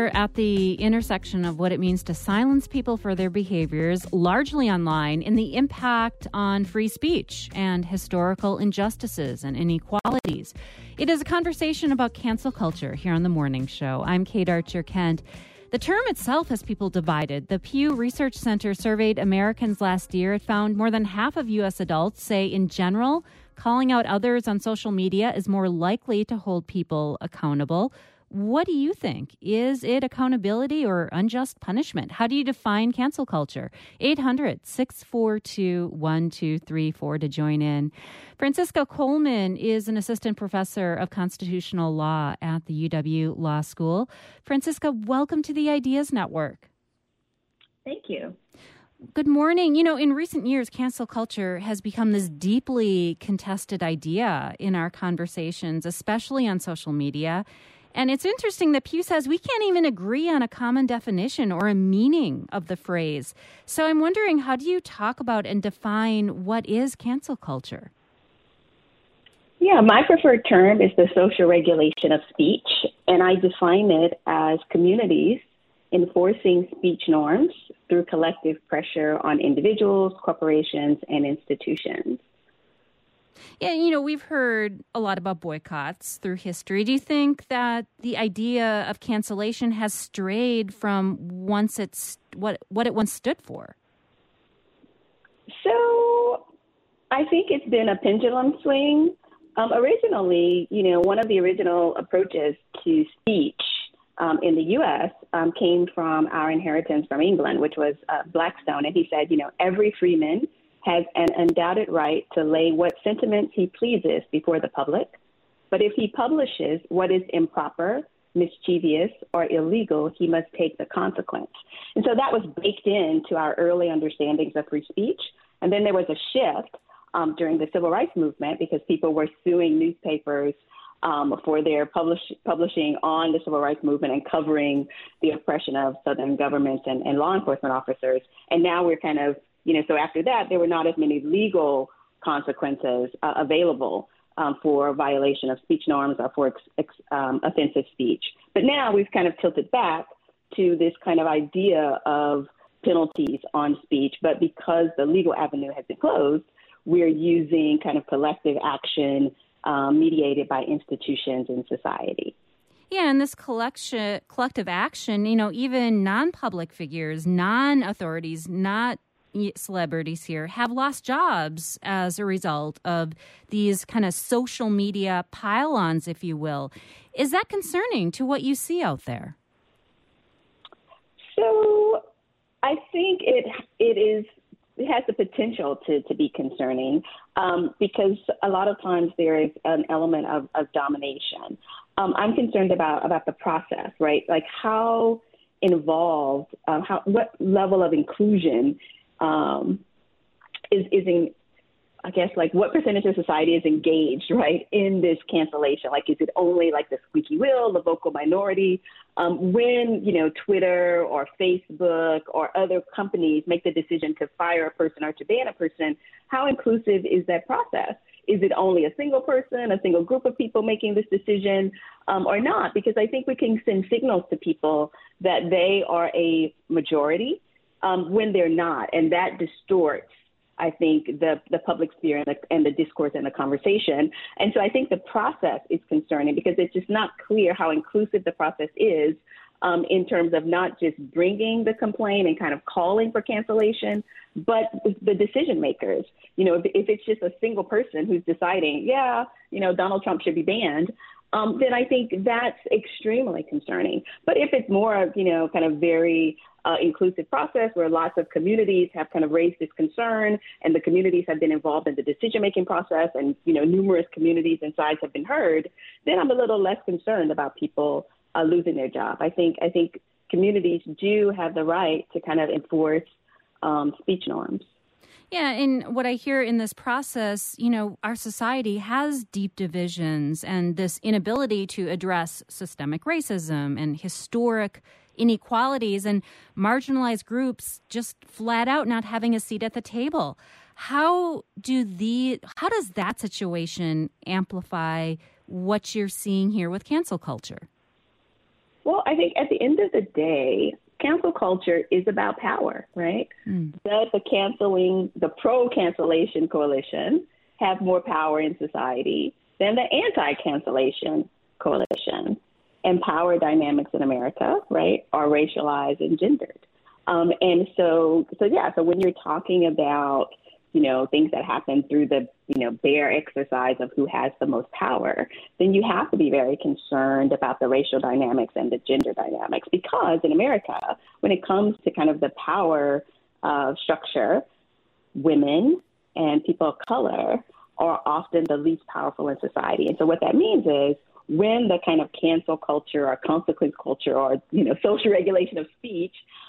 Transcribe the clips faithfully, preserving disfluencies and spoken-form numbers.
We're at the intersection of what it means to silence people for their behaviors, largely online, and the impact on free speech and historical injustices and inequalities. It is a conversation about cancel culture here on The Morning Show. I'm Kate Archer-Kent. The term itself has people divided. The Pew Research Center surveyed Americans last year. It found more than half of U S adults say, in general, calling out others on social media is more likely to hold people accountable. What do you think? Is it accountability or unjust punishment? How do you define cancel culture? eight hundred, six four two, one two three four to join in. Francisca Coleman is an assistant professor of constitutional law at the U W Law School. Francisca, welcome to the Ideas Network. Thank you. Good morning. You know, in recent years, cancel culture has become this deeply contested idea in our conversations, especially on social media. And it's interesting that Pew says we can't even agree on a common definition or a meaning of the phrase. So I'm wondering, how do you talk about and define what is cancel culture? Yeah, my preferred term is the social regulation of speech, and I define it as communities enforcing speech norms through collective pressure on individuals, corporations, and institutions. Yeah, you know, we've heard a lot about boycotts through history. Do you think that the idea of cancellation has strayed from once it's what what it once stood for? So I think it's been a pendulum swing. Um, originally, you know, one of the original approaches to speech um, in the U S um, came from our inheritance from England, which was uh, Blackstone. And he said, you know, every freeman has an undoubted right to lay what sentiments he pleases before the public. But if he publishes what is improper, mischievous, or illegal, he must take the consequence. And so that was baked into our early understandings of free speech. And then there was a shift um, during the Civil Rights Movement because people were suing newspapers um, for their publish, publishing on the Civil Rights Movement and covering the oppression of Southern governments and, and law enforcement officers. And now we're kind of You know, so after that, there were not as many legal consequences uh, available um, for violation of speech norms or for ex- ex- um, offensive speech. But now we've kind of tilted back to this kind of idea of penalties on speech. But because the legal avenue has been closed, we're using kind of collective action um, mediated by institutions in society. Yeah, and this collection, collective action, you know, even non-public figures, non-authorities, not celebrities here have lost jobs as a result of these kind of social media pile-ons, if you will. Is that concerning to what you see out there? So I think it it is it has the potential to, to be concerning um, because a lot of times there is an element of, of domination. Um, I'm concerned about, about the process, right? Like how involved, um, how what level of inclusion Um, is, is in, I guess, like what percentage of society is engaged, right, in this cancellation? Like, is it only like the squeaky wheel, the vocal minority? Um, when, you know, Twitter or Facebook or other companies make the decision to fire a person or to ban a person, how inclusive is that process? Is it only a single person, a single group of people making this decision um, or not? Because I think we can send signals to people that they are a majority Um, when they're not, and that distorts, I think, the, the public sphere and the, and the discourse and the conversation. And so I think the process is concerning because it's just not clear how inclusive the process is um, in terms of not just bringing the complaint and kind of calling for cancellation, but the decision makers. You know, if, if it's just a single person who's deciding, yeah, you know, Donald Trump should be banned, um, then I think that's extremely concerning. But if it's more, you know, kind of very Uh, inclusive process where lots of communities have kind of raised this concern and the communities have been involved in the decision-making process and, you know, numerous communities and sides have been heard, then I'm a little less concerned about people uh, losing their job. I think I think communities do have the right to kind of enforce um, speech norms. Yeah, and what I hear in this process, you know, our society has deep divisions and this inability to address systemic racism and historic inequalities and marginalized groups just flat out not having a seat at the table. How do the how does that situation amplify what you're seeing here with cancel culture? Well, I think at the end of the day, cancel culture is about power, right? Mm. Does the canceling, the pro-cancellation coalition have more power in society than the anti-cancellation coalition? And power dynamics in America, right, are racialized and gendered. Um, and so, so yeah, so when you're talking about, you know, things that happen through the, you know, bare exercise of who has the most power, then you have to be very concerned about the racial dynamics and the gender dynamics, because in America, when it comes to kind of the power uh, structure, women and people of color are often the least powerful in society. And so what that means is, when the kind of cancel culture or consequence culture or, you know, social regulation of speech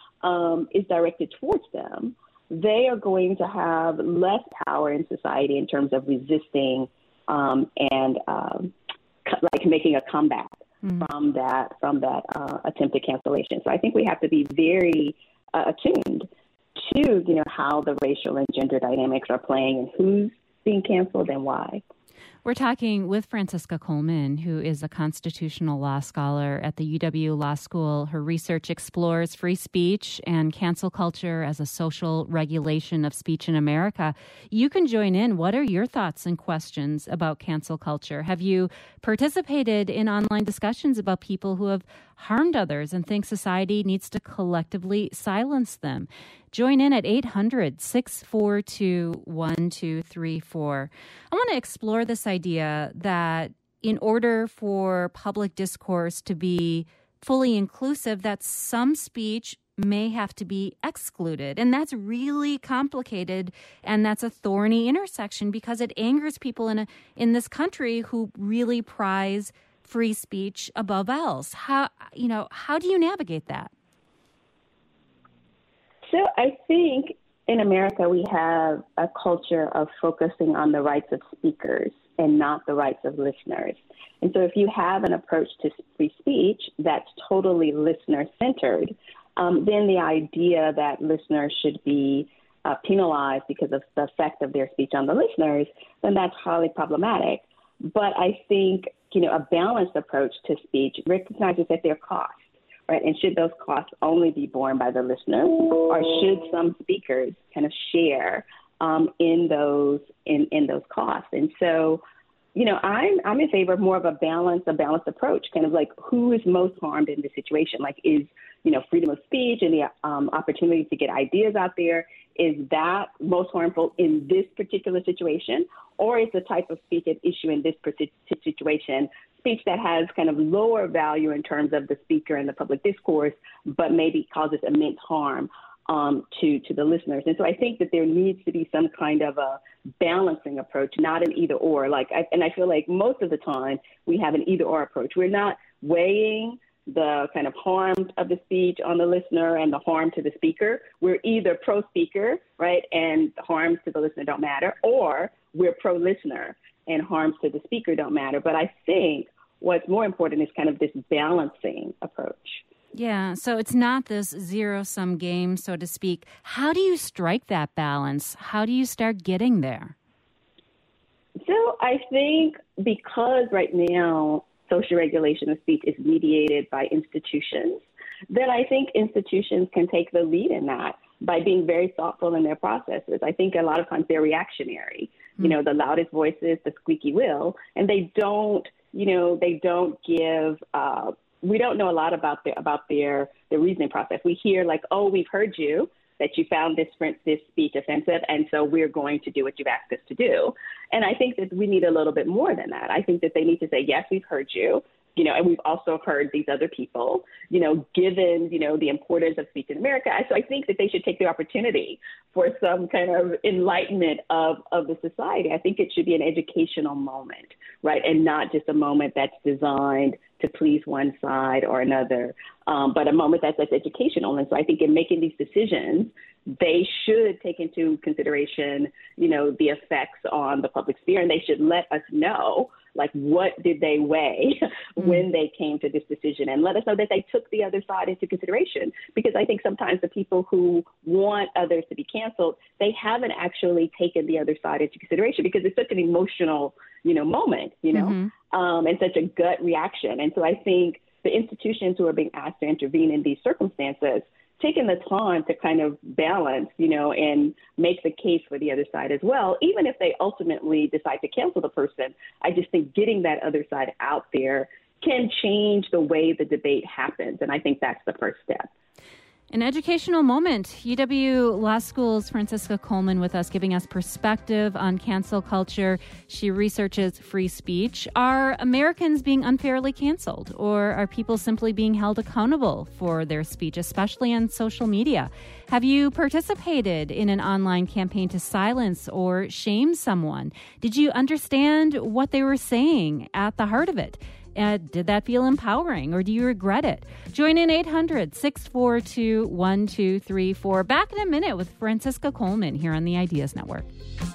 um, is directed towards them, they are going to have less power in society in terms of resisting um, and um, co- like making a comeback mm. from that from that uh, attempted cancellation. So I think we have to be very uh, attuned to, you know, how the racial and gender dynamics are playing and who's being canceled and why. We're talking with Francisca Coleman, who is a constitutional law scholar at the U W Law School. Her research explores free speech and cancel culture as a social regulation of speech in America. You can join in. What are your thoughts and questions about cancel culture? Have you participated in online discussions about people who have harmed others and think society needs to collectively silence them? Join in at eight hundred, six four two, one two three four. I want to explore this idea that in order for public discourse to be fully inclusive, that some speech may have to be excluded. And that's really complicated, and that's a thorny intersection because it angers people in a, in this country who really prize free speech above else. How, you know, how do you navigate that? So I think in America, we have a culture of focusing on the rights of speakers and not the rights of listeners. And so if you have an approach to free speech that's totally listener-centered, um, then the idea that listeners should be uh, penalized because of the effect of their speech on the listeners, then that's highly problematic. But I think, you know, a balanced approach to speech recognizes that there are costs. Right, and should those costs only be borne by the listener, or should some speakers kind of share um, in those in, in those costs? And so, you know, I'm I'm in favor of more of a balanced a balanced approach, kind of like who is most harmed in this situation. Like, is, you know, freedom of speech and the um, opportunity to get ideas out there, is that most harmful in this particular situation, or is the type of speech at issue in this particular situation speech that has kind of lower value in terms of the speaker and the public discourse, but maybe causes immense harm um, to, to the listeners? And so I think that there needs to be some kind of a balancing approach, not an either or. Like, I, and I feel like most of the time we have an either or approach. We're not weighing the kind of harm of the speech on the listener and the harm to the speaker. We're either pro-speaker, right, and harms to the listener don't matter, or we're pro-listener and harms to the speaker don't matter. But I think what's more important is kind of this balancing approach. Yeah, so it's not this zero-sum game, so to speak. How do you strike that balance? How do you start getting there? So I think because right now social regulation of speech is mediated by institutions, then I think institutions can take the lead in that by being very thoughtful in their processes. I think a lot of times they're reactionary, mm-hmm. you know, the loudest voices, the squeaky wheel, and they don't, you know, they don't give, uh, we don't know a lot about their, about their, their reasoning process. We hear like, oh, we've heard you, that you found this, this speech offensive, and so we're going to do what you've asked us to do. And I think that we need a little bit more than that. I think that they need to say, yes, we've heard you, you know, and we've also heard these other people, you know, given, you know, the importance of speech in America. So I think that they should take the opportunity for some kind of enlightenment of, of the society. I think it should be an educational moment, right, and not just a moment that's designed to please one side or another, um, but a moment that's, that's educational. And so I think in making these decisions, they should take into consideration, you know, the effects on the public sphere, and they should let us know, like, what did they weigh mm-hmm. when they came to this decision, and let us know that they took the other side into consideration. Because I think sometimes the people who want others to be canceled, they haven't actually taken the other side into consideration because it's such an emotional, you know, moment, you know, mm-hmm. um, and such a gut reaction. And so I think the institutions who are being asked to intervene in these circumstances taking the time to kind of balance, you know, and make the case for the other side as well, even if they ultimately decide to cancel the person. I just think getting that other side out there can change the way the debate happens. And I think that's the first step. An educational moment. U W Law School's Francisca Coleman with us, giving us perspective on cancel culture. She researches free speech. Are Americans being unfairly canceled, or are people simply being held accountable for their speech, especially on social media? Have you participated in an online campaign to silence or shame someone? Did you understand what they were saying at the heart of it? Uh, did that feel empowering, or do you regret it? Join in eight hundred, six four two, one two three four. Back in a minute with Francisca Coleman here on the Ideas Network.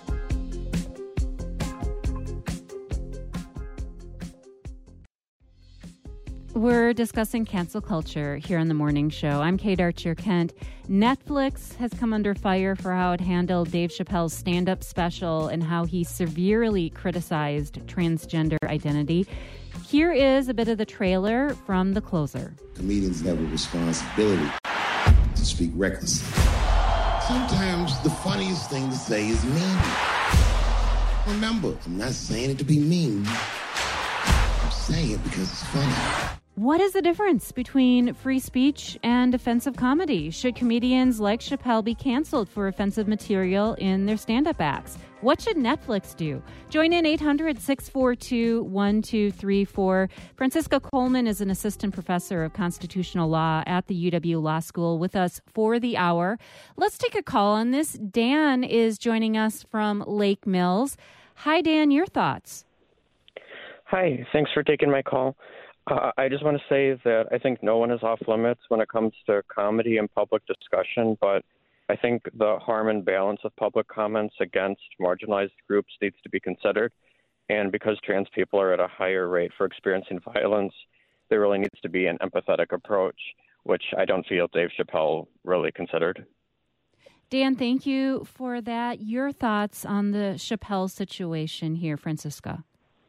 We're discussing cancel culture here on the morning show. I'm Kate Archer-Kent. Netflix has come under fire for how it handled Dave Chappelle's stand-up special and how he severely criticized transgender identity. Here is a bit of the trailer from the closer. Comedians have a responsibility to speak recklessly. Sometimes the funniest thing to say is mean. Remember, I'm not saying it to be mean. I'm saying it because it's funny. What is the difference between free speech and offensive comedy? Should comedians like Chappelle be canceled for offensive material in their stand-up acts? What should Netflix do? Join in eight hundred, six four two, one two three four. Francisca Coleman is an assistant professor of constitutional law at the U W Law School with us for the hour. Let's take a call on this. Dan is joining us from Lake Mills. Hi, Dan, your thoughts? Hi, thanks for taking my call. Uh, I just want to say that I think no one is off limits when it comes to comedy and public discussion, but I think the harm and balance of public comments against marginalized groups needs to be considered. And because trans people are at a higher rate for experiencing violence, there really needs to be an empathetic approach, which I don't feel Dave Chappelle really considered. Dan, thank you for that. Your thoughts on the Chappelle situation here, Francisca?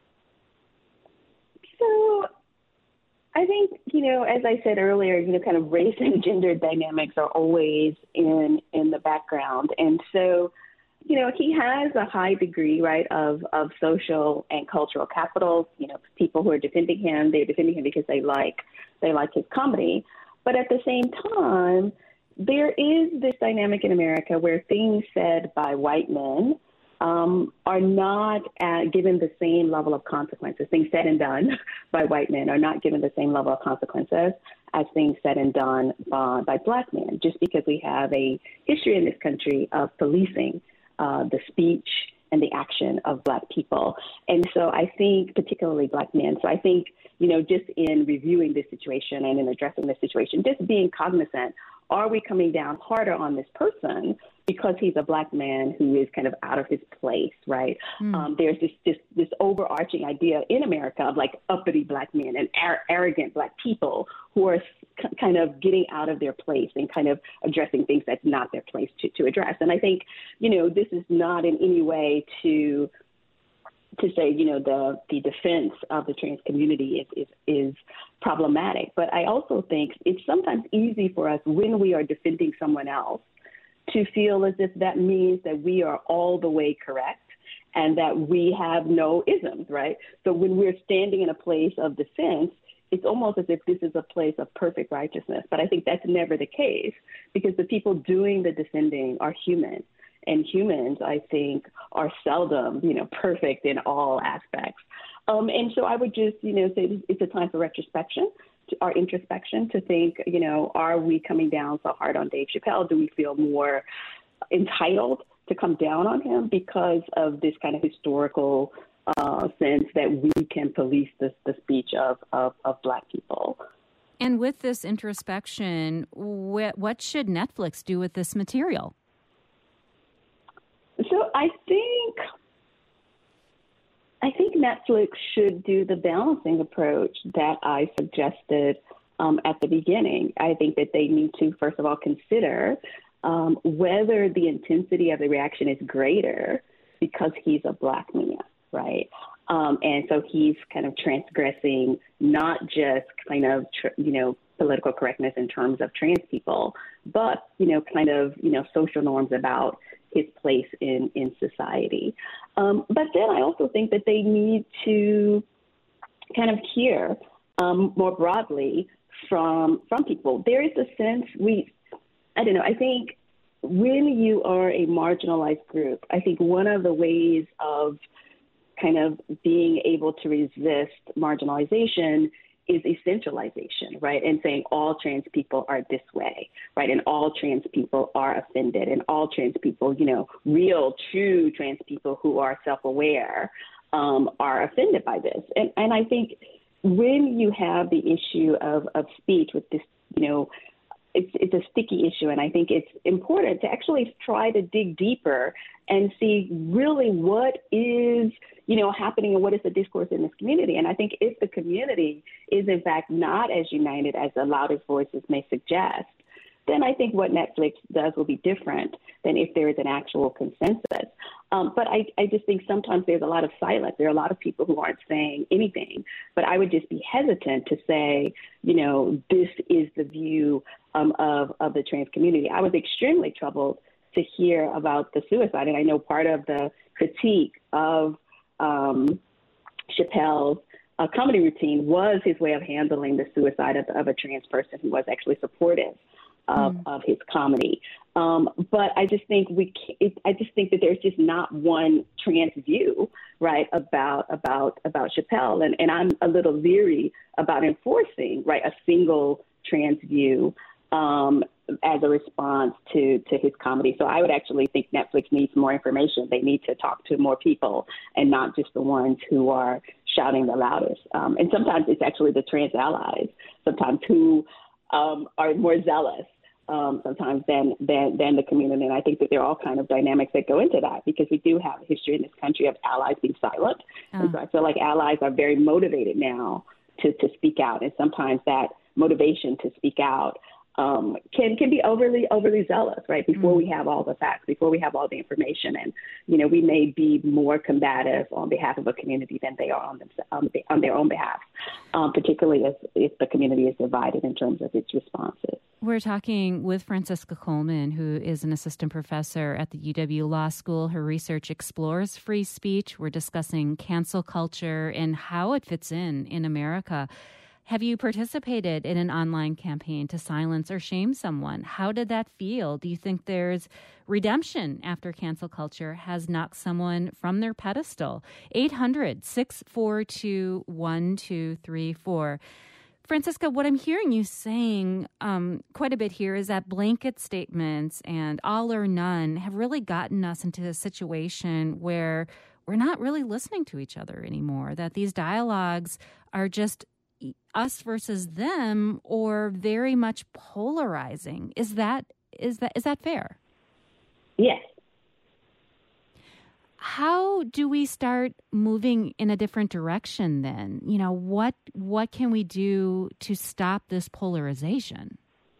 So I think, you know, as I said earlier, you know, kind of race and gender dynamics are always in in the background. And so, you know, he has a high degree, right, of, of social and cultural capital. You know, people who are defending him, they're defending him because they like they like his comedy. But at the same time, there is this dynamic in America where things said by white men Um, are not uh, given the same level of consequences. Things said and done by white men are not given the same level of consequences as things said and done by, by black men, just because we have a history in this country of policing uh, the speech and the action of black people. And so I think particularly black men. So I think, you know, just in reviewing this situation and in addressing this situation, just being cognizant, are we coming down harder on this person because he's a black man who is kind of out of his place, right? Mm. Um, there's this, this this overarching idea in America of like uppity black men and ar- arrogant black people who are c- kind of getting out of their place and kind of addressing things that's not their place to, to address. And I think, you know, this is not in any way to to say, you know, the, the defense of the trans community is, is, is problematic. But I also think it's sometimes easy for us when we are defending someone else to feel as if that means that we are all the way correct and that we have no isms, right? So when we're standing in a place of defense, it's almost as if this is a place of perfect righteousness. But I think that's never the case because the people doing the defending are human. And humans, I think, are seldom, you know, perfect in all aspects. Um, and so I would just, you know, say it's a time for retrospection, to, or introspection, to think, you know, are we coming down so hard on Dave Chappelle? Do we feel more entitled to come down on him because of this kind of historical uh, sense that we can police the, the speech of, of, of black people? And with this introspection, wh- what should Netflix do with this material? So I think I think Netflix should do the balancing approach that I suggested um, at the beginning. I think that they need to, first of all, consider um, whether the intensity of the reaction is greater because he's a black man, right? Um, and so he's kind of transgressing not just kind of, tr- you know, political correctness in terms of trans people, but, you know, kind of, you know, social norms about his place in, in society. Um, but then I also think that they need to kind of hear um, more broadly from from people. There is a sense we, I don't know, I think when you are a marginalized group, I think one of the ways of kind of being able to resist marginalization is essentialization, right? And saying all trans people are this way, right? And all trans people are offended, and all trans people, you know, real, true trans people who are self-aware um, are offended by this. And, and I think when you have the issue of, of speech with this, you know, it's, it's a sticky issue. And I think it's important to actually try to dig deeper and see really what is, you know, happening and what is the discourse in this community. And I think if the community is, in fact, not as united as the loudest voices may suggest, then I think what Netflix does will be different than if there is an actual consensus. Um, but I, I just think sometimes there's a lot of silence. There are a lot of people who aren't saying anything. But I would just be hesitant to say, you know, this is the view um, of, of the trans community. I was extremely troubled to hear about the suicide. And I know part of the critique of um, Chappelle's uh, comedy routine was his way of handling the suicide of, of a trans person who was actually supportive of, mm. of his comedy. Um, but I just think we, it, I just think that there's just not one trans view, right, about about about Chappelle, and, and I'm a little leery about enforcing, right, a single trans view um, as a response to to his comedy. So I would actually think Netflix needs more information. They need to talk to more people and not just the ones who are shouting the loudest. Um, and sometimes it's actually the trans allies, sometimes who um, are more zealous. Um, sometimes than, than than the community. And I think that there are all kind of dynamics that go into that, because we do have a history in this country of allies being silent. Oh. And so I feel like allies are very motivated now to, to speak out. And sometimes that motivation to speak out um, can can be overly, overly zealous, right? Before mm. we have all the facts, before we have all the information. And, you know, we may be more combative on behalf of a community than they are on, them, on, the, on their own behalf, um, particularly if, if the community is divided in terms of its responses. We're talking with Francisca Coleman, who is an assistant professor at the U W Law School. Her research explores free speech. We're discussing cancel culture and how it fits in in America. Have you participated in an online campaign to silence or shame someone? How did that feel? Do you think there's redemption after cancel culture has knocked someone from their pedestal? eight hundred, six four two, one two three four. Francisca, what I'm hearing you saying um, quite a bit here is that blanket statements and all or none have really gotten us into a situation where we're not really listening to each other anymore, that these dialogues are just us versus them, or very much polarizing. Is that is that is that fair? Yes. How do we start moving in a different direction then? You know, what what can we do to stop this polarization?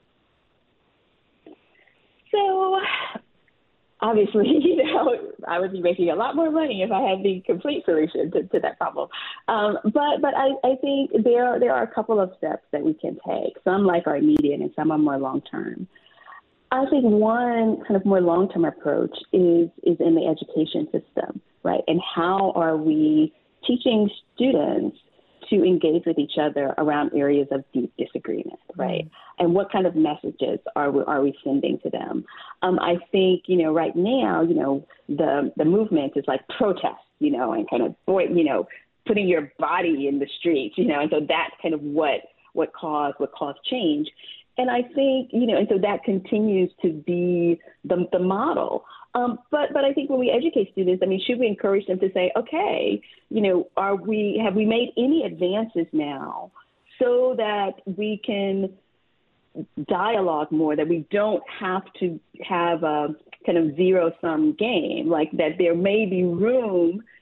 So, obviously, you know, I would be making a lot more money if I had the complete solution to, to that problem. Um, but but I, I think there, there are a couple of steps that we can take. Some like are immediate and some are more long-term. I think one kind of more long-term approach is is in the education system, right? And how are we teaching students to engage with each other around areas of deep disagreement, right? Mm-hmm. And what kind of messages are we, are we sending to them? Um, I think, you know, right now, you know, the the movement is like protest, you know, and kind of, you know, putting your body in the streets, you know, and so that's kind of what what caused what caused change. And I think, you know, and so that continues to be the, the model. Um, but but I think when we educate students, I mean, should we encourage them to say, okay, you know, are we have we made any advances now so that we can dialogue more, that we don't have to have a kind of zero sum game, like that there may be room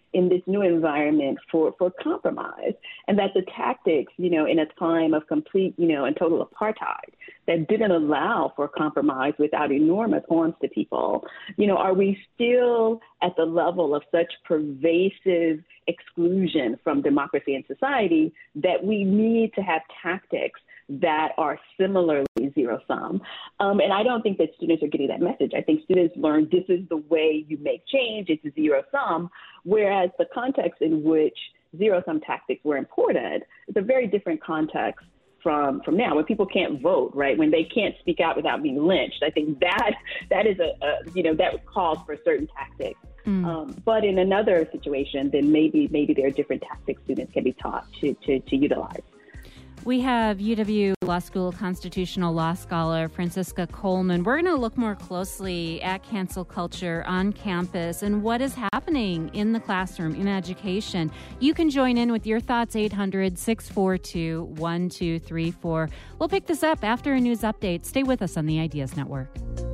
in this new environment for, for compromise, and that the tactics, you know, in a time of complete, you know, and total apartheid that didn't allow for compromise without enormous harms to people, you know, are we still at the level of such pervasive exclusion from democracy and society that we need to have tactics that are similarly zero-sum? Um, and I don't think that students are getting that message. I think students learn this is the way you make change, it's zero-sum, whereas the context in which zero-sum tactics were imported is a very different context from from now, when people can't vote, right? When they can't speak out without being lynched. I think that that is a, a you know, that calls for certain tactics. Mm. Um, but in another situation, then maybe maybe there are different tactics students can be taught to to, to utilize. We have U W Law School constitutional law scholar Francisca Coleman. We're going to look more closely at cancel culture on campus and what is happening in the classroom, in education. You can join in with your thoughts, eight hundred, six four two, one two three four. We'll pick this up after a news update. Stay with us on the Ideas Network.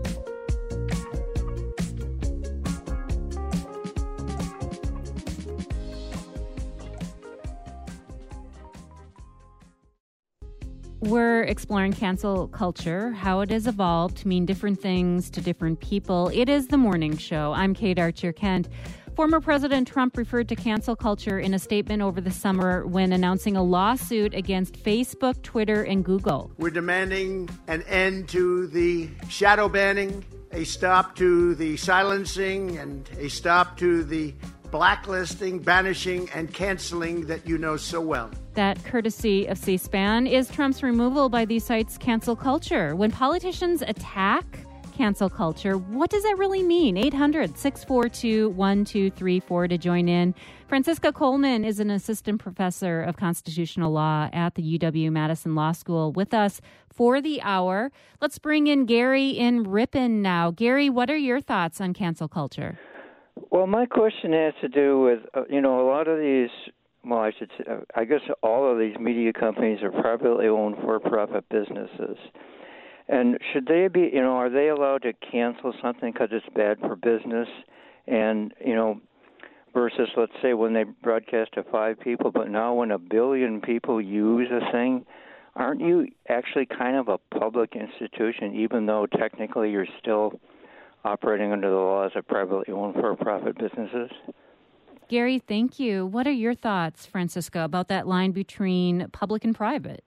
We're exploring cancel culture, how it has evolved to mean different things to different people. It is The Morning Show. I'm Kate Archer-Kent. Former President Trump referred to cancel culture in a statement over the summer when announcing a lawsuit against Facebook, Twitter, and Google. We're demanding an end to the shadow banning, a stop to the silencing, and a stop to the blacklisting, banishing, and canceling that you know so well. That, courtesy of C-SPAN, is Trump's removal by these sites cancel culture. When politicians attack cancel culture, what does that really mean? eight hundred, six four two, one two three four to join in. Francisca Coleman is an assistant professor of constitutional law at the U W-Madison Law School with us for the hour. Let's bring in Gary in Ripon now. Gary, what are your thoughts on cancel culture? Well, my question has to do with, uh, you know, a lot of these, well, I should say, I guess all of these media companies are privately owned for-profit businesses. And should they be, you know, are they allowed to cancel something because it's bad for business? And, you know, versus, let's say, when they broadcast to five people, but now when a billion people use a thing, aren't you actually kind of a public institution, even though technically you're still operating under the laws of privately owned for-profit businesses? Gary, thank you. What are your thoughts, Francisca, about that line between public and private?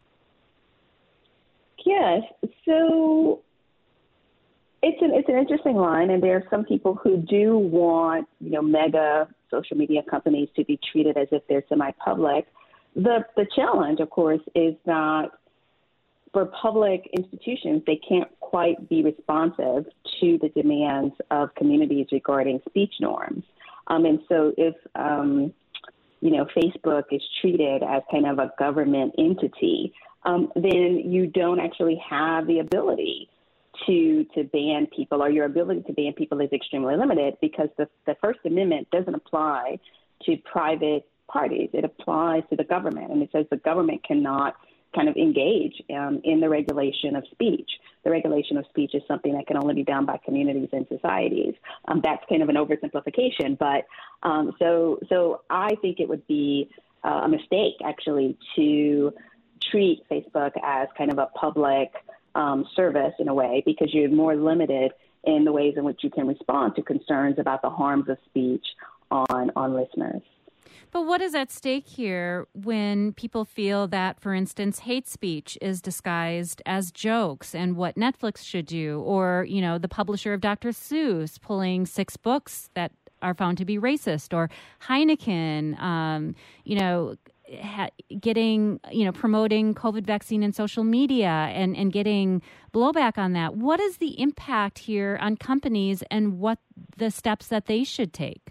Yes. So it's an it's an interesting line, and there are some people who do want, you know, mega social media companies to be treated as if they're semi-public. The the challenge, of course, is that for public institutions, they can't quite be responsive to the demands of communities regarding speech norms. Um, and so if, um, you know, Facebook is treated as kind of a government entity, um, then you don't actually have the ability to to ban people, or your ability to ban people is extremely limited because the, the First Amendment doesn't apply to private parties. It applies to the government, and it says the government cannot kind of engage um, in the regulation of speech. The regulation of speech is something that can only be done by communities and societies. Um, that's kind of an oversimplification, but um, so so I think it would be uh, a mistake actually to treat Facebook as kind of a public um, service in a way, because you're more limited in the ways in which you can respond to concerns about the harms of speech on on listeners. But what is at stake here when people feel that, for instance, hate speech is disguised as jokes and what Netflix should do, or, you know, the publisher of Doctor Seuss pulling six books that are found to be racist, or Heineken, um, you know, ha- getting, you know, promoting COVID vaccine in social media and, and getting blowback on that. What is the impact here on companies and what the steps that they should take?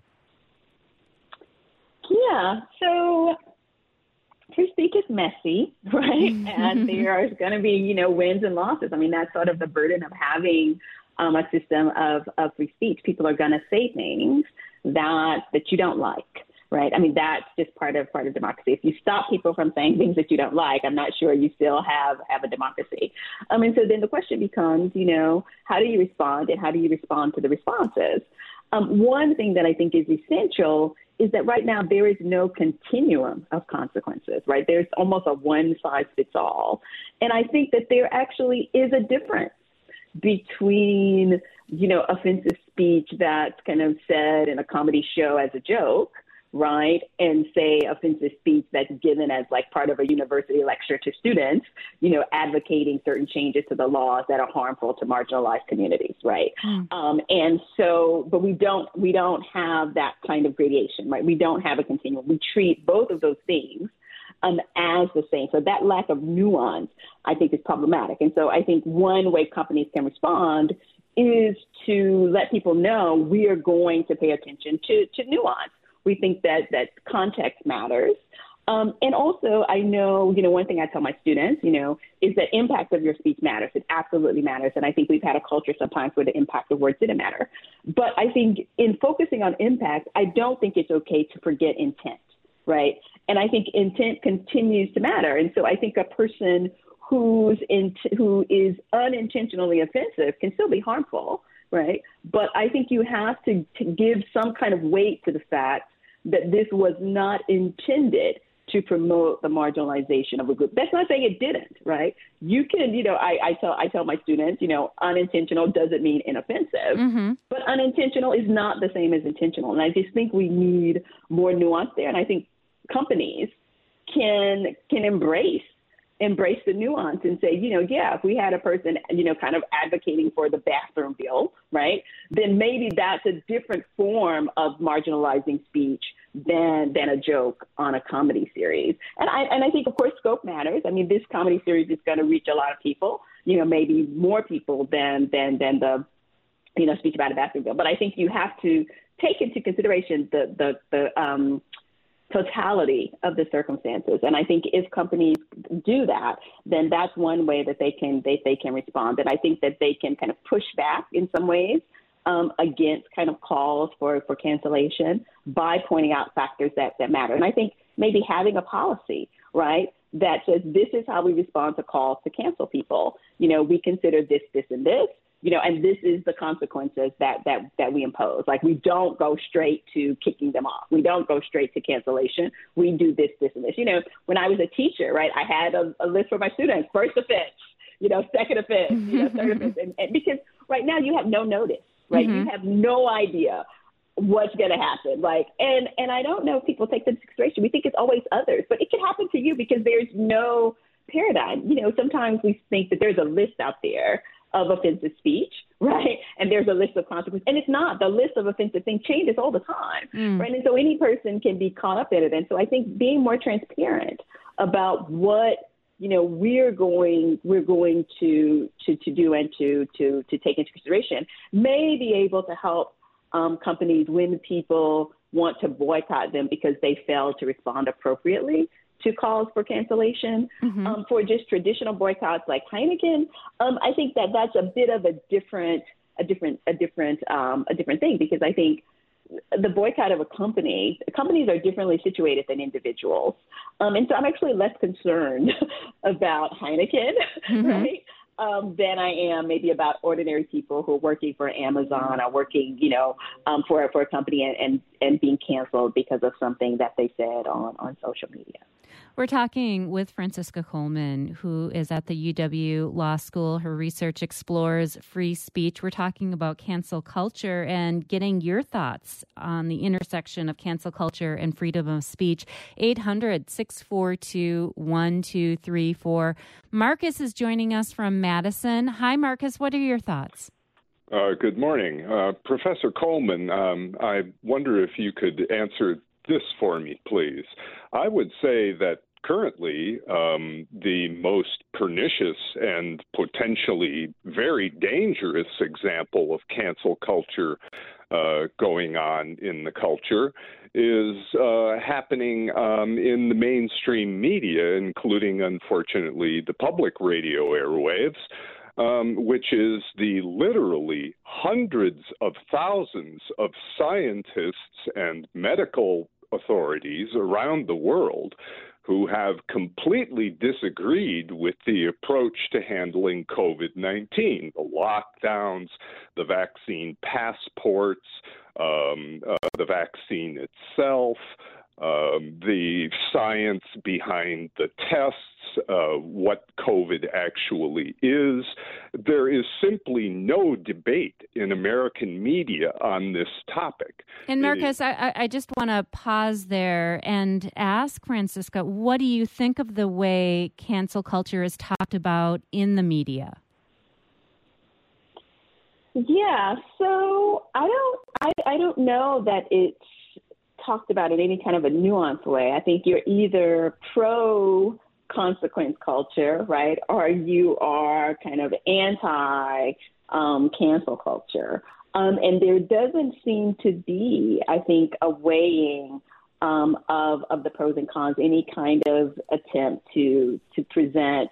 Yeah, so free speech is messy, right? And there are going to be, you know, wins and losses. I mean, that's sort of the burden of having um, a system of, of free speech. People are going to say things that that you don't like, right? I mean, that's just part of part of democracy. If you stop people from saying things that you don't like, I'm not sure you still have, have a democracy. I mean, so then the question becomes, you know, how do you respond, and how do you respond to the responses? Um, one thing that I think is essential is that right now there is no continuum of consequences, right? There's almost a one-size-fits-all. And I think that there actually is a difference between, you know, offensive speech that's kind of said in a comedy show as a joke, right, and say offensive speech that's given as like part of a university lecture to students, you know, advocating certain changes to the laws that are harmful to marginalized communities, right? Mm. Um, and so, but we don't, we don't have that kind of gradation, right? We don't have a continuum. We treat both of those things um, as the same. So that lack of nuance, I think, is problematic. And so I think one way companies can respond is to let people know we are going to pay attention to, to nuance. We think that, that context matters. Um, and also, I know, you know, one thing I tell my students, you know, is that impact of your speech matters. It absolutely matters. And I think we've had a culture sometimes where the impact of words didn't matter. But I think in focusing on impact, I don't think it's okay to forget intent, right? And I think intent continues to matter. And so I think a person who's in, who is unintentionally offensive can still be harmful, right? But I think you have to, to give some kind of weight to the fact that this was not intended to promote the marginalization of a group. That's not saying it didn't, right? You can, you know, I, I tell I tell my students, you know, unintentional doesn't mean inoffensive, mm-hmm. but unintentional is not the same as intentional. And I just think we need more nuance there. And I think companies can can embrace embrace the nuance and say, you know, yeah, if we had a person, you know, kind of advocating for the bathroom bill, right, then maybe that's a different form of marginalizing speech than than a joke on a comedy series. And I and I think, of course, scope matters. I mean, this comedy series is going to reach a lot of people, you know, maybe more people than than than the, you know, speech about a bathroom bill. But I think you have to take into consideration the the the um totality of the circumstances. And I think if companies do that, then that's one way that they can they, they can respond. And I think that they can kind of push back in some ways um, against kind of calls for, for cancellation by pointing out factors that, that matter. And I think maybe having a policy, right, that says this is how we respond to calls to cancel people. You know, we consider this, this, and this. You know, and this is the consequences that, that, that we impose. Like, we don't go straight to kicking them off. We don't go straight to cancellation. We do this, this, and this. You know, when I was a teacher, right, I had a, a list for my students: first offense, you know, second offense, you know, third offense. And, and because right now you have no notice, right? Mm-hmm. You have no idea what's going to happen. Like, and, and I don't know if people take this into consideration. We think it's always others, but it can happen to you because there's no paradigm. You know, sometimes we think that there's a list out there of offensive speech, right? And there's a list of consequences. And it's not. The list of offensive things changes all the time, mm. right? And so any person can be caught up in it. And so I think being more transparent about what, you know, we're going we're going to to, to do and to, to to take into consideration may be able to help um, companies when people want to boycott them because they failed to respond appropriately to calls for cancellation. Mm-hmm. Um, for just traditional boycotts like Heineken, um, I think that that's a bit of a different, a different, a different, um, a different thing, because I think the boycott of a company, companies are differently situated than individuals, um, and so I'm actually less concerned about Heineken, mm-hmm. right? Um, than I am maybe about ordinary people who are working for Amazon or working, you know, um, for for a company and, and, and being canceled because of something that they said on, on social media. We're talking with Francisca Coleman, who is at the U W Law School. Her research explores free speech. We're talking about cancel culture and getting your thoughts on the intersection of cancel culture and freedom of speech. eight hundred, six four two, one two three four. Marcus is joining us from Madison. Hi, Marcus. What are your thoughts? Uh, good morning. Uh, Professor Coleman, um, I wonder if you could answer this for me, please. I would say that currently um, the most pernicious and potentially very dangerous example of cancel culture uh, going on in the culture is uh, happening um, in the mainstream media, including, unfortunately, the public radio airwaves. Um, which is the literally hundreds of thousands of scientists and medical authorities around the world who have completely disagreed with the approach to handling COVID nineteen, the lockdowns, the vaccine passports, um, uh, the vaccine itself, um, the science behind the tests, uh, what COVID actually is. There is simply no debate in American media on this topic. And Marcus, it, I, I just want to pause there and ask Francisca, what do you think of the way cancel culture is talked about in the media? Yeah, so I don't, I, I don't know that it's talked about in any kind of a nuanced way. I think you're either pro consequence culture, right, or you are kind of anti um, cancel culture. Um, and there doesn't seem to be, I think, a weighing um, of of the pros and cons, any kind of attempt to to present,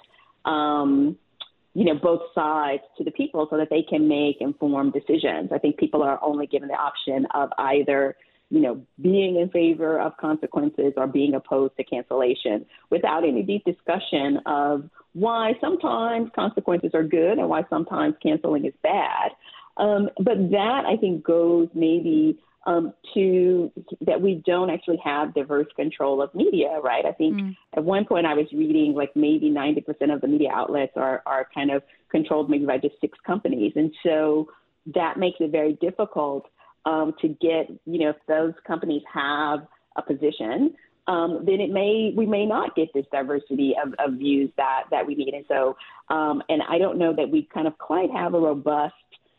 um, you know, both sides to the people so that they can make informed decisions. I think people are only given the option of either, you know, being in favor of consequences or being opposed to cancellation without any deep discussion of why sometimes consequences are good and why sometimes canceling is bad. Um, but that, I think, goes maybe um, to that we don't actually have diverse control of media, right? I think mm. at one point I was reading like maybe ninety percent of the media outlets are, are kind of controlled maybe by just six companies. And so that makes it very difficult Um, to get, you know, if those companies have a position, um, then it may, we may not get this diversity of, of views that, that we need. And so, um, and I don't know that we kind of quite have a robust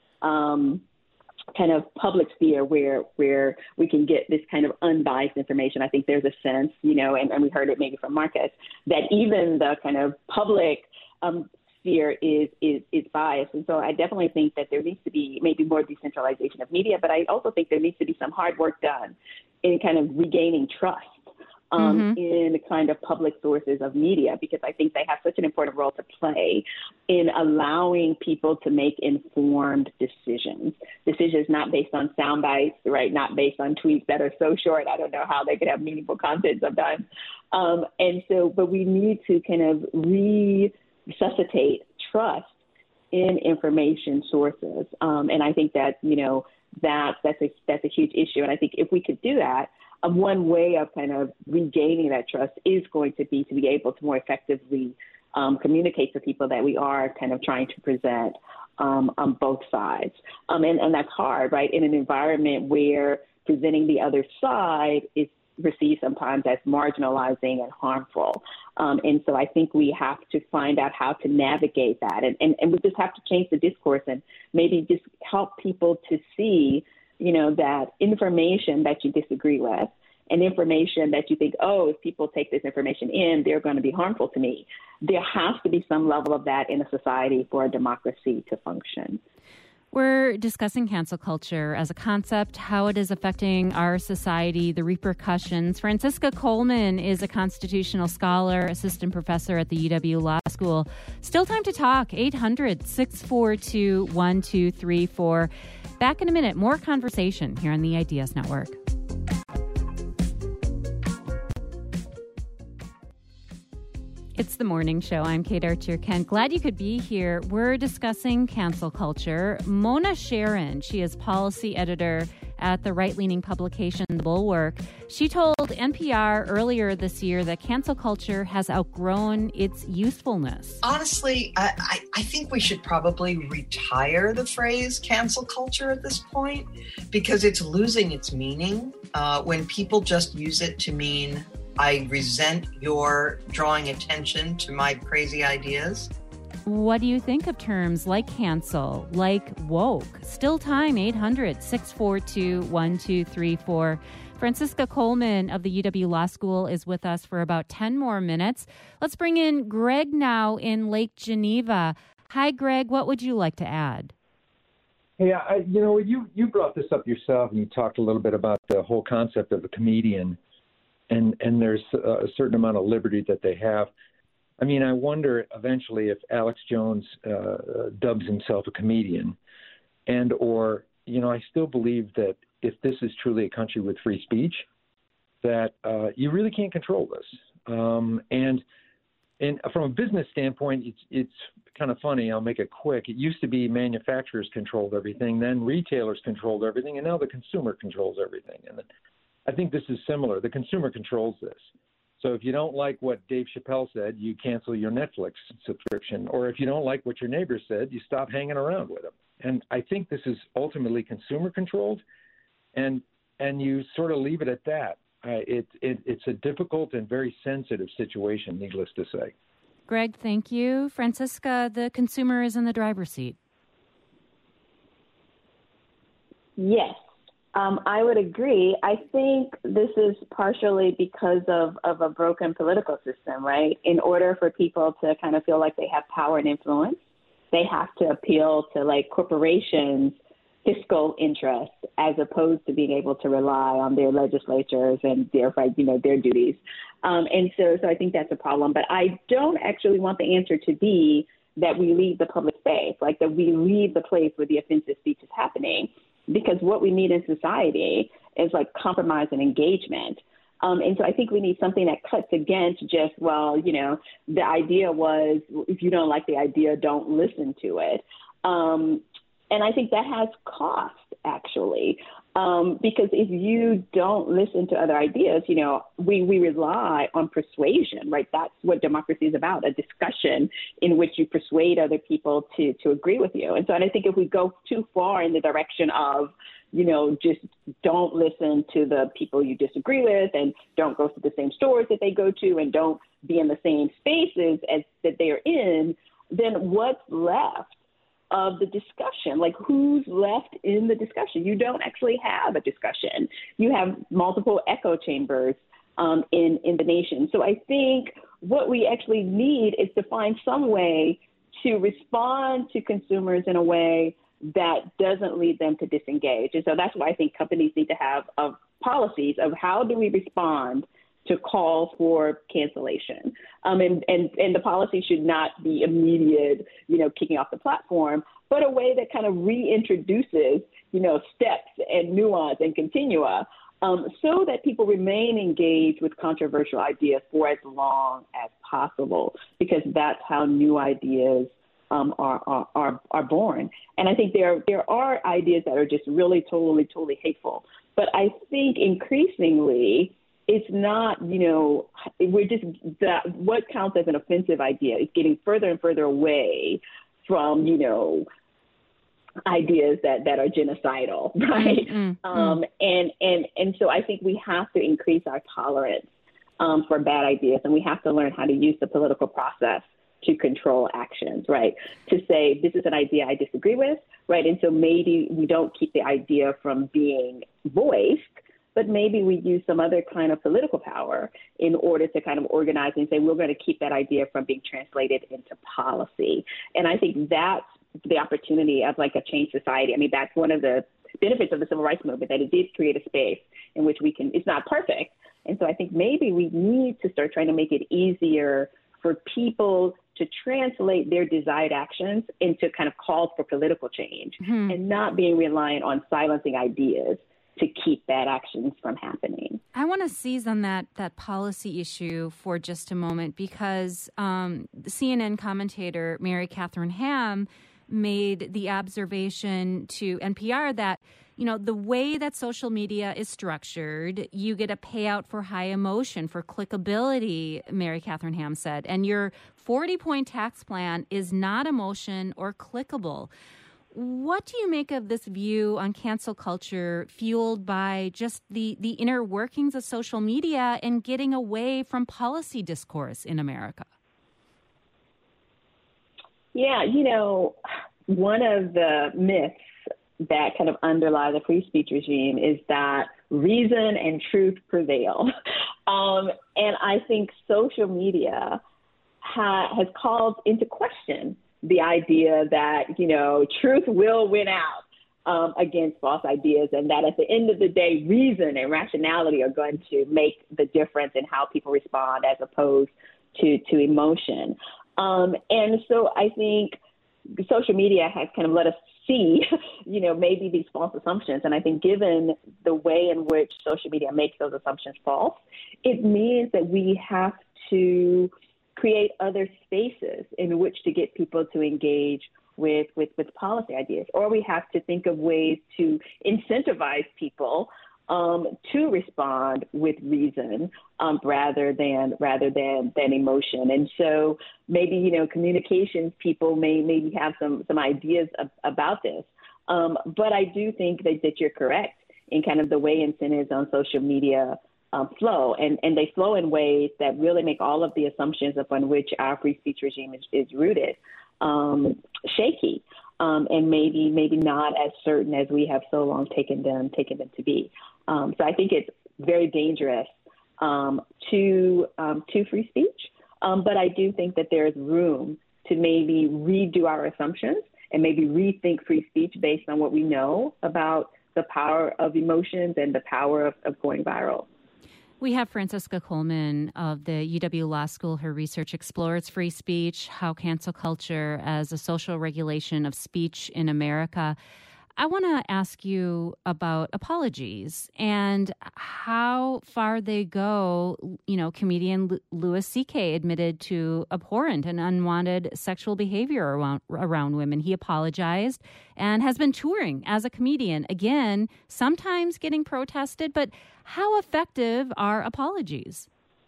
um, kind of public sphere where, where we can get this kind of unbiased information. I think there's a sense, you know, and, and we heard it maybe from Marcus, that even the kind of public um, sphere is, is is biased. And so I definitely think that there needs to be maybe more decentralization of media, but I also think there needs to be some hard work done in kind of regaining trust um, mm-hmm. in kind of public sources of media, because I think they have such an important role to play in allowing people to make informed decisions. Decisions not based on sound bites, right? Not based on tweets that are so short. I don't know how they could have meaningful content sometimes. Um, and so, but we need to kind of re resuscitate trust in information sources. Um, and I think that, you know, that that's a, that's a huge issue. And I think if we could do that, um, one way of kind of regaining that trust is going to be to be able to more effectively um, communicate to people that we are kind of trying to present um, on both sides. Um, and, and that's hard, right? In an environment where presenting the other side is received sometimes as marginalizing and harmful. Um, and so I think we have to find out how to navigate that. And, and, and we just have to change the discourse and maybe just help people to see, you know, that information that you disagree with and information that you think, oh, if people take this information in, they're going to be harmful to me. There has to be some level of that in a society for a democracy to function. We're discussing cancel culture as a concept, how it is affecting our society, the repercussions. Francisca Coleman is a constitutional scholar, assistant professor at the U W Law School. Still time to talk, eight hundred, six four two, one two three four. Back in a minute, more conversation here on the Ideas Network. It's the morning show. I'm Kate Archer-Kent. Glad you could be here. We're discussing cancel culture. Mona Sharon, she is policy editor at the right-leaning publication The Bulwark. She told N P R earlier this year that cancel culture has outgrown its usefulness. Honestly, I, I think we should probably retire the phrase cancel culture at this point because it's losing its meaning uh, when people just use it to mean I resent your drawing attention to my crazy ideas. What do you think of terms like cancel, like woke? Still time, eight hundred, six four two, one two three four. Francisca Coleman of the U W Law School is with us for about ten more minutes. Let's bring in Greg now in Lake Geneva. Hi, Greg. What would you like to add? Hey, I, you know, you, you brought this up yourself, and you talked a little bit about the whole concept of a comedian. And, and there's a certain amount of liberty that they have. I mean, I wonder eventually if Alex Jones uh, dubs himself a comedian, and or, you know, I still believe that if this is truly a country with free speech, that uh, you really can't control this. Um, and and from a business standpoint, it's it's kind of funny. I'll make it quick. It used to be manufacturers controlled everything, then retailers controlled everything, and now the consumer controls everything. And I think this is similar. The consumer controls this. So if you don't like what Dave Chappelle said, you cancel your Netflix subscription. Or if you don't like what your neighbor said, you stop hanging around with them. And I think this is ultimately consumer controlled, and and you sort of leave it at that. Uh, it, it it's a difficult and very sensitive situation, needless to say. Greg, thank you. Francisca, the consumer is in the driver's seat. Yes. Um, I would agree. I think this is partially because of, of a broken political system, right? In order for people to kind of feel like they have power and influence, they have to appeal to like corporations' fiscal interests as opposed to being able to rely on their legislatures and their, you know, their duties. Um, and so, so I think that's a problem. But I don't actually want the answer to be that we leave the public space, like that we leave the place where the offensive speech is happening. Because what we need in society is like compromise and engagement. Um, and so I think we need something that cuts against just, well, you know, the idea was if you don't like the idea, don't listen to it. Um, and I think that has cost, actually, um, because if you don't listen to other ideas, you know, we, we rely on persuasion, right? That's what democracy is about, a discussion in which you persuade other people to, to agree with you. And so and I think if we go too far in the direction of, you know, just don't listen to the people you disagree with and don't go to the same stores that they go to and don't be in the same spaces as that they are in, then what's left of the discussion? Like, who's left in the discussion? You don't actually have a discussion. You have multiple echo chambers um, in, in the nation. So I think what we actually need is to find some way to respond to consumers in a way that doesn't lead them to disengage. And so that's why I think companies need to have uh, policies of how do we respond to calls for cancellation. Um, and, and, and the policy should not be immediate, you know, kicking off the platform, but a way that kind of reintroduces, you know, steps and nuance and continua um, so that people remain engaged with controversial ideas for as long as possible, because that's how new ideas um, are, are, are, are born. And I think there, there are ideas that are just really totally, totally hateful. But I think increasingly, it's not, you know, we're just that what counts as an offensive idea is getting further and further away from, you know, ideas that, that are genocidal, right? Mm-hmm. Um, and, and, and so I think we have to increase our tolerance um, for bad ideas, and we have to learn how to use the political process to control actions, right? To say, this is an idea I disagree with, right? And so maybe we don't keep the idea from being voiced, but maybe we use some other kind of political power in order to kind of organize and say, we're going to keep that idea from being translated into policy. And I think that's the opportunity of like a changed society. I mean, that's one of the benefits of the civil rights movement, that it did create a space in which we can, it's not perfect. And so I think maybe we need to start trying to make it easier for people to translate their desired actions into kind of calls for political change mm-hmm. and not being reliant on silencing ideas to keep bad actions from happening. I want to seize on that that policy issue for just a moment, because um, the C N N commentator Mary Catherine Ham made the observation to N P R that, you know, the way that social media is structured, you get a payout for high emotion, for clickability, Mary Catherine Ham said, and your forty-point tax plan is not emotion or clickable. What do you make of this view on cancel culture fueled by just the, the inner workings of social media and getting away from policy discourse in America? Yeah, you know, one of the myths that kind of underlie the free speech regime is that reason and truth prevail. Um, and I think social media ha- has called into question the idea that, you know, truth will win out um, against false ideas, and that at the end of the day, reason and rationality are going to make the difference in how people respond as opposed to, to emotion. Um, and so I think social media has kind of let us see, you know, maybe these false assumptions. And I think given the way in which social media makes those assumptions false, it means that we have to create other spaces in which to get people to engage with, with, with policy ideas, or we have to think of ways to incentivize people um, to respond with reason um, rather than rather than than emotion. And so maybe, you know, communications people may maybe have some some ideas ab- about this. Um, but I do think that, that you're correct in kind of the way incentives on social media um, flow, and, and they flow in ways that really make all of the assumptions upon which our free speech regime is, is rooted um, shaky, um, and maybe maybe not as certain as we have so long taken them taken them to be. Um, so I think it's very dangerous um, to um, to free speech, um, but I do think that there is room to maybe redo our assumptions and maybe rethink free speech based on what we know about the power of emotions and the power of, of going viral. We have Francisca Coleman of the U W Law School. Her research explores free speech, how cancel culture as a social regulation of speech in America. I want to ask you about apologies and how far they go. You know, comedian Louis C K admitted to abhorrent and unwanted sexual behavior around, around women. He apologized and has been touring as a comedian, again, sometimes getting protested. But how effective are apologies?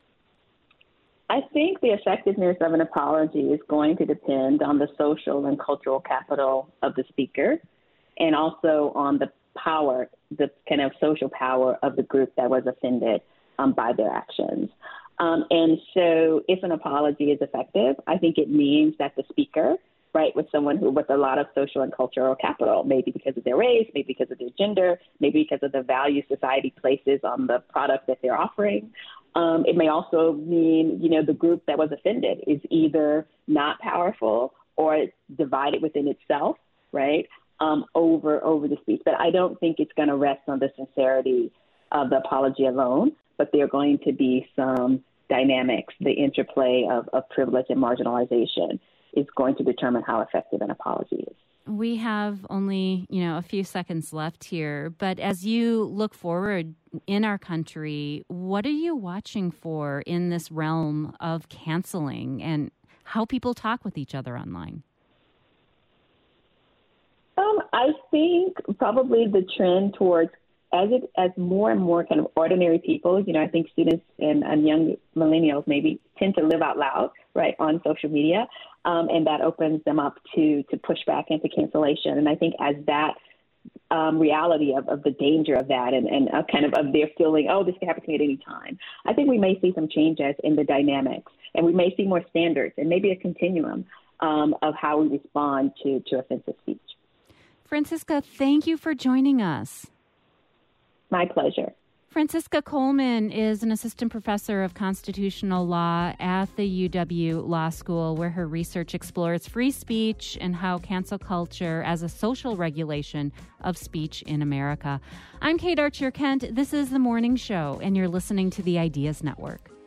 I think the effectiveness of an apology is going to depend on the social and cultural capital of the speaker, and also on the power, the kind of social power of the group that was offended um, by their actions. Um, and so if an apology is effective, I think it means that the speaker, right, was someone who with a lot of social and cultural capital, maybe because of their race, maybe because of their gender, maybe because of the value society places on the product that they're offering. Um, it may also mean, you know, the group that was offended is either not powerful or divided within itself, right? Um, over over the speech. But I don't think it's going to rest on the sincerity of the apology alone, but there are going to be some dynamics. The interplay of, of privilege and marginalization is going to determine how effective an apology is. We have only, you know, a few seconds left here, but as you look forward in our country, what are you watching for in this realm of canceling and how people talk with each other online? Um, I think probably the trend towards as it as more and more kind of ordinary people, you know, I think students and, and young millennials maybe tend to live out loud, right, on social media, um, and that opens them up to to push back into cancellation. And I think as that um, reality of, of the danger of that and, and uh, kind of of their feeling, oh, this can happen to me at any time, I think we may see some changes in the dynamics, and we may see more standards and maybe a continuum um, of how we respond to, to offensive speech. Francisca, thank you for joining us. My pleasure. Francisca Coleman is an assistant professor of constitutional law at the U W Law School, where her research explores free speech and how cancel culture as a social regulation of speech in America. I'm Kate Archer-Kent. This is The Morning Show, and you're listening to the Ideas Network.